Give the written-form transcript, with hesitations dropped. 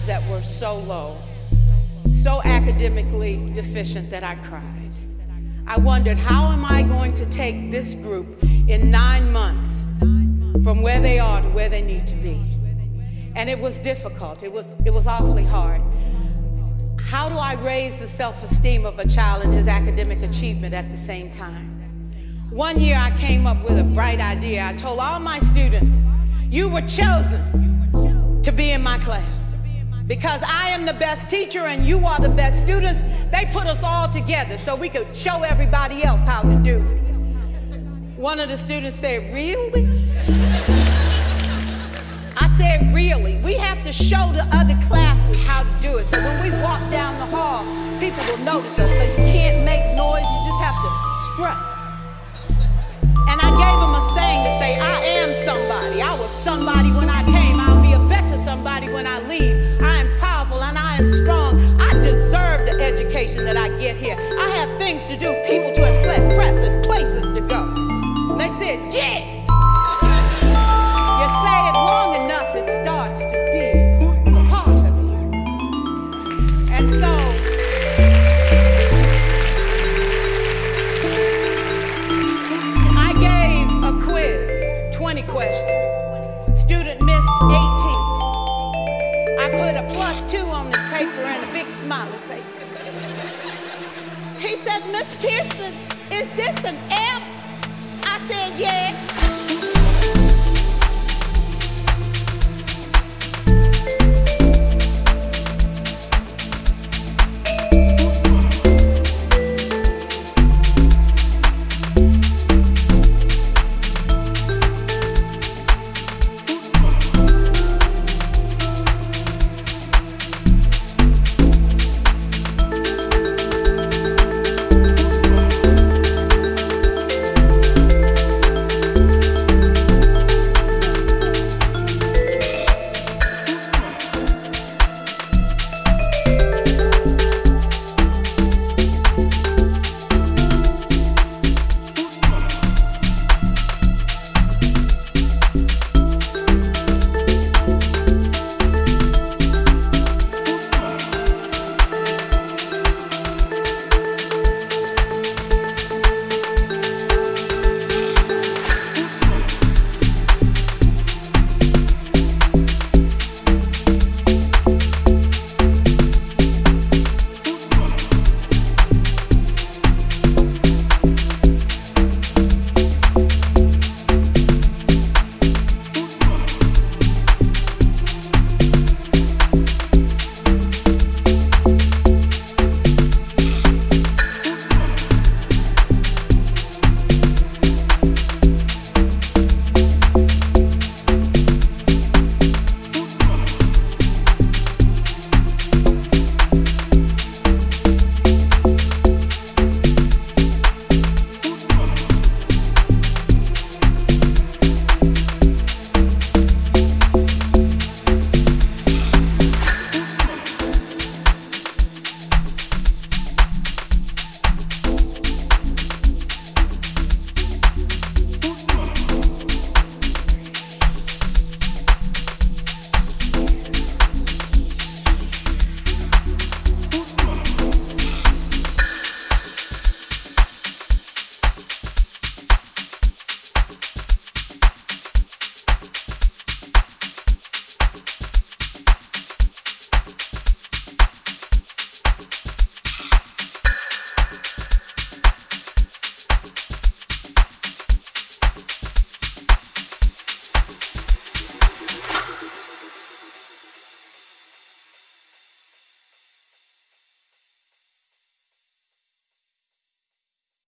that were so low, so academically deficient that I cried. I wondered, how am I going to take this group in 9 months from where they are to where they need to be? And it was difficult. It was awfully hard. How do I raise the self-esteem of a child and his academic achievement at the same time? One year I came up with a bright idea. I told all my students, you were chosen to be in my class because I am the best teacher and you are the best students. They put us all together so we could show everybody else how to do it. One of the students said, really? I said, really? We have to show the other classes how to do it. So when we walk down the hall, people will notice us. So you can't make noise, you just have to strut. And I gave them a saying to say, I am somebody. I was somebody when I came. I'll be a better somebody when I leave. I am powerful and I am strong. I deserve the education that I get here. I have things to do, people to impress, and places to go. And they said, yeah. You say it long enough, it starts to be a part of you. And so, I gave a quiz, 20 questions. Student missed 18. I put a +2 on the paper and a big smiley face. He said, Miss Pearson, is this an F? I said, yes.